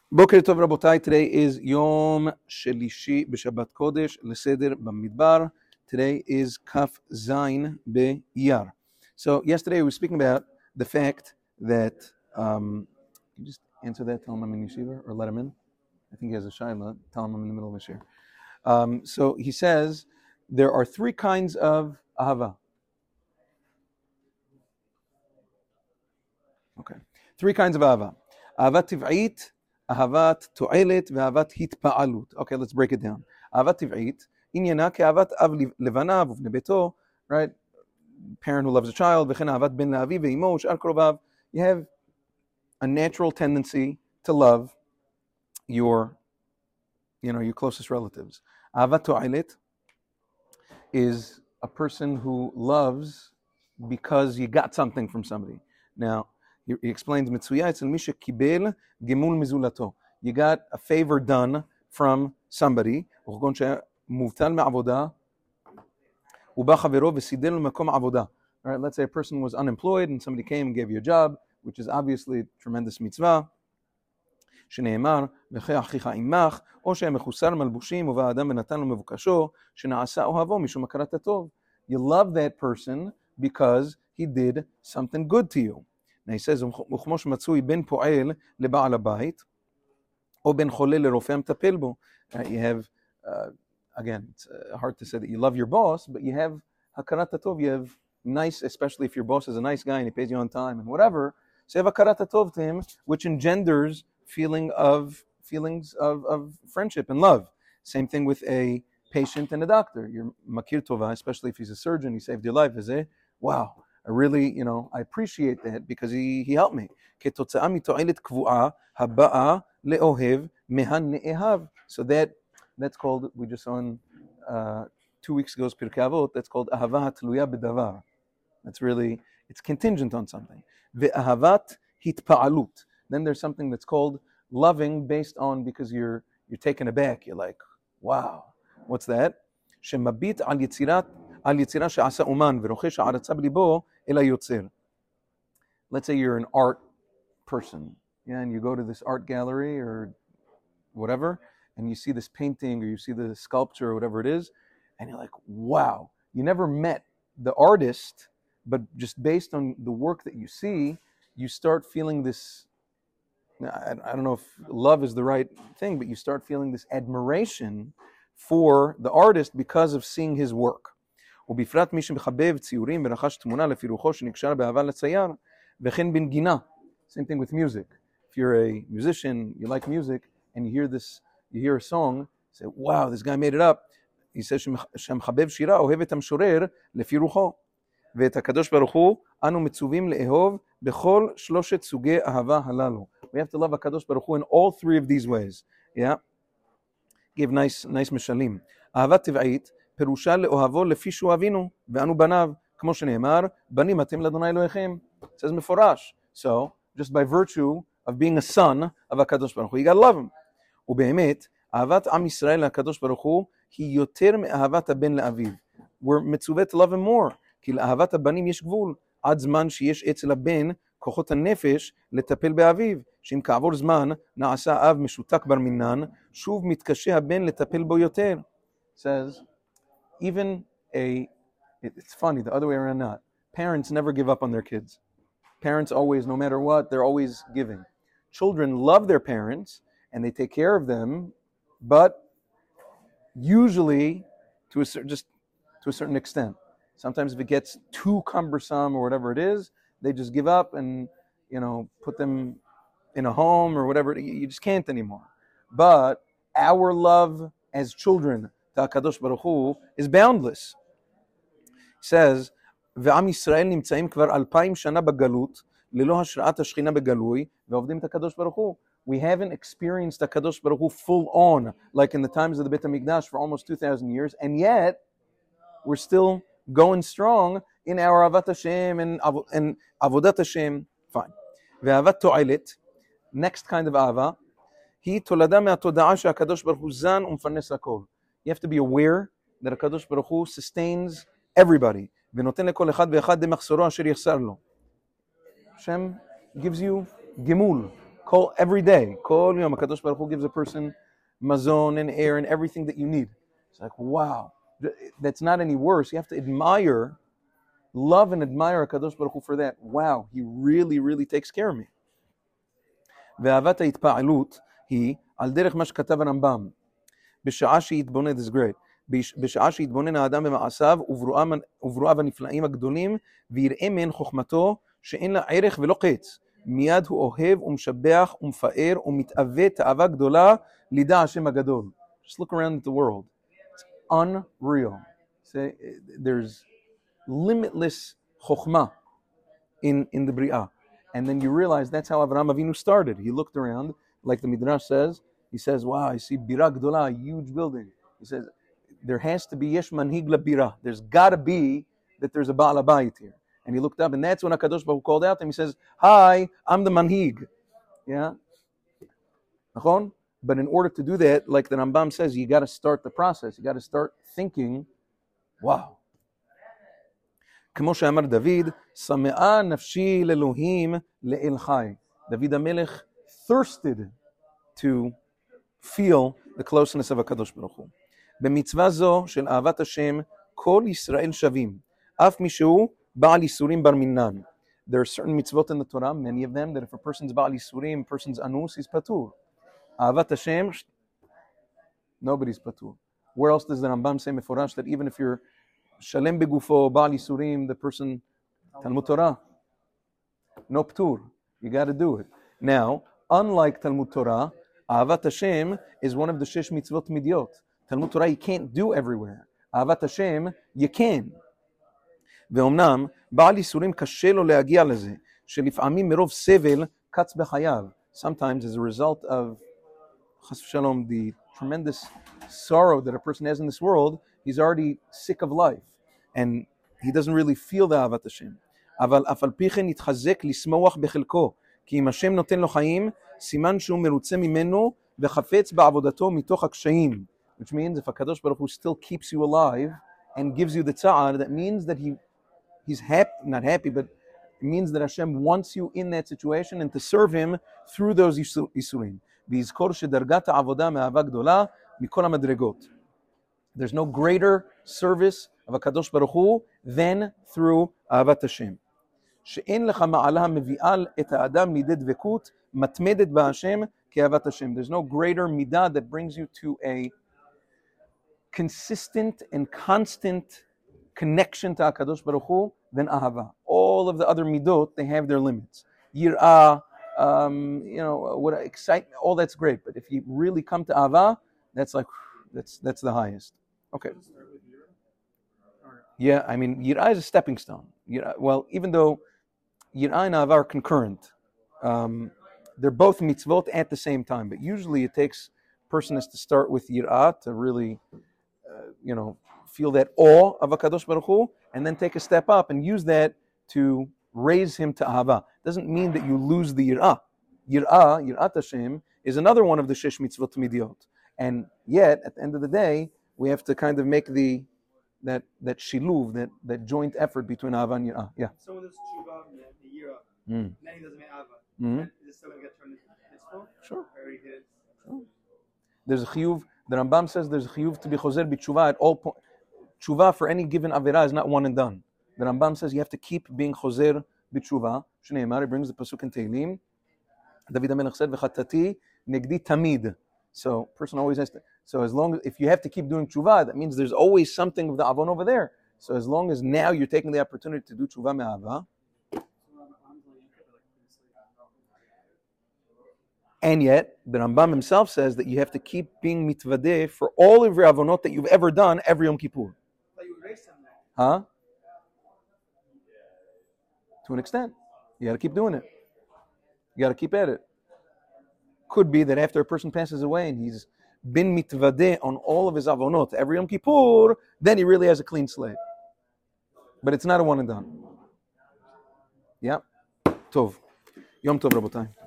Boker Tov Rabotai, today is Yom Shelishi b'Shabbat Kodesh Leseder Bamidbar. Today is Kaf Zayin Be'Iyar. So yesterday we were speaking about the fact that, can you just answer that, tell him I'm in yeshiva, or let him in? I think he has a shayla, tell him I'm in the middle of a shir. So he says there are three kinds of ahava. Okay, three kinds of ahava. Ahavat tiv'it, ahavat to'elet, ve'ahavat hitpa'alut. Okay, let's break it down. Ahavat tiv'it, inyana ke'ahavat av levanav uvnei beto, right? Parent who loves a child, v'chen ahavat ben la'aviv ve'imo she'ar krovav. You have a natural tendency to love your closest relatives. Ahavat to'elet is a person who loves because you got something from somebody. Now, he explains, Mitsuya etzel mi shekibel gemul mizulato. You got a favor done from somebody. All right, let's say a person was unemployed and somebody came and gave you a job, which is obviously a tremendous mitzvah. שנאמר, וכי אחיך עמך, או שהם מחוסר מלבושים, ובא האדם ונתן לו מבוקשו, שנעשה אוהבו משום הכרת הטוב. You love that person because he did something good to you. Now he says, וכמו שמצוי בין פועל לבעל הבית, או בין חולה לרופא המטפל בו. You have, again, it's hard to say that you love your boss, but you have הכרת הטוב, you have nice, especially if your boss is a nice guy and he pays you on time and whatever, so you have הכרת הטוב to him, which engenders feelings of friendship and love. Same thing with a patient and a doctor. Your makir tova, especially if he's a surgeon, he saved your life. Is it? Wow, I really, I appreciate that because he helped me. כתוצאה מתועלת קבועה הבאה לאוהב מהנאהב. So that's called, we just saw in 2 weeks ago's Pirkei Avot, that's called ahava hatluya b'davar. That's really, it's contingent on something. Ve'ahavat hitpa'alut. Then there's something that's called loving based on because you're taken aback. You're like, wow, what's that? שמביט על יצירה שעשה אומן ורוכש הערצה בליבו אל היוצר. Let's say you're an art person, and you go to this art gallery or whatever, and you see this painting or you see the sculpture or whatever it is, and you're like, wow. You never met the artist, but just based on the work that you see, you start feeling this, I don't know if love is the right thing, but you start feeling this admiration for the artist because of seeing his work. ובפרט מי שמחבב ציורים ורכש תמונה לפי רוחו שנקשר באהבה לצייר, וכן בנגינה. Same thing with music. If you're a musician, you like music, and you hear a song, you say, wow, this guy made it up. He says שהמחבב שירה אוהב את המשורר לפי רוחו. ואת הקדוש ברוך הוא אנו מצווים לאהוב בכל שלושת סוגי אהבה הללו. We have to love HaKadosh Baruch Hu in all three of these ways. Yeah? Give nice משלים. אהבה טבעית, פירושה לאוהבו לפי שהוא אבינו, ואנו בניו, כמו שנאמר, בנים אתם לאדוני אלוהיכם. It says מפורש. So, just by virtue of being a son of HaKadosh Baruch Hu, you gotta love him. ובאמת, אהבת עם ישראל לקדוש ברוך הוא, היא יותר מאהבת הבן לאביו. We're מצווה to love him more. כי לאהבת הבנים יש גבול, עד זמן שיש אצל הבן כוחות הנפש לטפל באביו, שאם כעבור זמן נעשה אב משותק בר מינן, שוב מתקשה הבן לטפל בו יותר. Says, it's funny, the other way around not. Parents never give up on their kids. Parents always, no matter what, they're always giving. Children love their parents, and they take care of them, but usually to a certain extent. Sometimes if it gets too cumbersome or whatever it is, they just give up and, put them in a home or whatever. You just can't anymore. But our love as children to HaKadosh Baruch Hu is boundless. It says, ועם ישראל נמצאים כבר 2000 שנה בגלות, ללא השראת השכינה בגלוי, ועובדים את הקדוש ברוך הוא. We haven't experienced HaKadosh Baruch Hu full on, like in the times of the Beit HaMikdash for almost 2,000 years, and yet we're still going strong in our Ahavat Hashem and Avodat Hashem. Fine. ואהבת תועלת, next kind of אהבה, היא תולדה מהתודעה שהקדוש ברוך הוא זן ומפרנס הכל. You have to be aware that הקדוש ברוך הוא sustains everybody, ונותן לכל אחד ואחד במחסורו אשר יחסר לו. Hashem gives you gimul. every day. Kol yom HaKadosh Baruch Hu gives a person mazon and air and everything that you need. It's like, wow, that's not any worse. You have to love and admire HaKadosh Baruch Hu for that. Wow, he really, really takes care of me. ואהבת ההתפעלות היא על דרך מה שכתב הרמב"ם. בשעה שהתבונן, this is great, בשעה שהתבונן האדם במעשיו וברואיו הנפלאים הגדולים, ויראה מהן חוכמתו שאין לה ערך ולא קץ. מיד הוא אוהב ומשבח ומפאר ומתאווה תאווה גדולה לידע השם הגדול. Just look around at the world. It's unreal. There's limitless chokhmah in the Bria. And then you realize that's how Avraham Avinu started. He looked around, like the Midrash says, he says, wow, I see Bira Gdola, a huge building. He says, there has to be Yesh Manhig La Bira. There's got to be that there's a Baal Habayit here. And he looked up, and that's when HaKadosh Baruch Hu called out to him. He says, hi, I'm the Manhig. Yeah? But in order to do that, like the Rambam says, you got to start the process. You got to start thinking, wow. כמו שאמר דוד, שמאה נפשי לאלוהים לאל חי. David HaMelech thirsted to feel the closeness of HaKadosh Baruch Hu. במצווה זו של אהבת השם, כל ישראל שווים, אף מישהו בעל ייסורים בר מינן. There are certain mitzvot in the Torah, many of them, that if a person's בעל ייסורים, a person's anus, he's patur. אהבת השם, nobody's patur. Where else does the Rambam say מפורש that even if you're Shalem begufo, Baal Yisurim, the person, Talmud Torah. No ptur. You got to do it. Now, unlike Talmud Torah, Ahavat Hashem is one of the Shesh Mitzvot Midyot. Talmud Torah you can't do everywhere. Ahavat Hashem, you can. ואומנם, בעל ייסורים קשה לו להגיע לזה, שלפעמים מרוב סבל קץ בחייו. Sometimes as a result of, chas v'shalom, the tremendous sorrow that a person has in this world, he's already sick of life, and he doesn't really feel the אהבת השם. אבל אף על פי כן יתחזק לשמוח בחלקו, כי אם השם נותן לו חיים, סימן שהוא מרוצה ממנו וחפץ בעבודתו מתוך הקשיים. Which means if HaKadosh Baruch Hu still keeps you alive and gives you the tza'ar, that means that he's happy, not happy, but it means that Hashem wants you in that situation and to serve him through those isurim. ויזכור שדרגת העבודה מאהבה גדולה מכל המדרגות. There's no greater service of HaKadosh Baruch Hu than through אהבת השם. שאין לך מעלה מביאה את האדם לידי דבקות מתמדת בהשם כאהבת השם. There's no greater midah that brings you to a consistent and constant connection to HaKadosh Baruch Hu than ahava. All of the other midot, they have their limits. Yir'ah, what excite, all that's great. But if you really come to ahava, that's the highest. Okay. Yeah, I mean, Yir'ah is a stepping stone. Well, even though Yir'ah and Ahava are concurrent, they're both mitzvot at the same time. But usually it takes a person has to start with Yir'ah to really, feel that awe of HaKadosh Baruch Hu, and then take a step up and use that to raise him to Ahava. Doesn't mean that you lose the Yir'ah. Yir'at Hashem, is another one of the Shesh Mitzvot Midyot. And yet, at the end of the day, we have to kind of make that shiluv, that joint effort between Ahava and Yir'ah. Yeah. Someone does tshuva the Yir'ah, then he doesn't make Ahava. Is it still going to get turned into mitzvah? Sure. Sure. There's a chiyuv. The Rambam says there's a chiyuv to be choser b'tshuva at all points. Tshuva for any given avirah is not one and done. The Rambam says you have to keep being choser b'tshuva. Shneimar, he brings the pasuk in Tehillim. David HaMelech said, "V'chatati negdi tamid." So, person always has to. So, as long as if you have to keep doing tshuva, that means there's always something of the avon over there. So, as long as now you're taking the opportunity to do tshuva me'ava, and yet the Rambam himself says that you have to keep being mitvadeh for all of your avonot that you've ever done every Yom Kippur. Huh? To an extent, you got to keep doing it. You got to keep at it. Could be that after a person passes away and he's been mitvadeh on all of his avonot every Yom Kippur, then he really has a clean slate. But it's not a one and done. Yeah. Tov. Yom Tov, Rabotai.